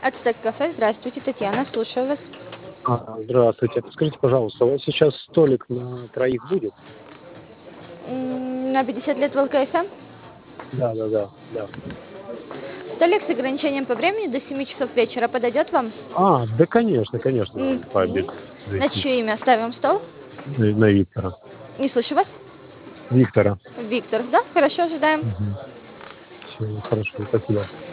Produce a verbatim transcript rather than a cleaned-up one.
Ацтек кафе. Здравствуйте, Татьяна, слушаю вас. А, здравствуйте. Подскажите, пожалуйста, у вас сейчас столик на троих будет? М, На пятьдесят лет в ЛКСМ. Да, да, да, да. Столик с ограничением по времени до семи часов вечера подойдет вам? А, да, конечно, конечно, Мгм. пообедать На зайти. чье имя оставим стол? На, на Виктора. Не слышу вас. Виктора. Виктор, да? Хорошо, ожидаем. Все, хорошо, спасибо.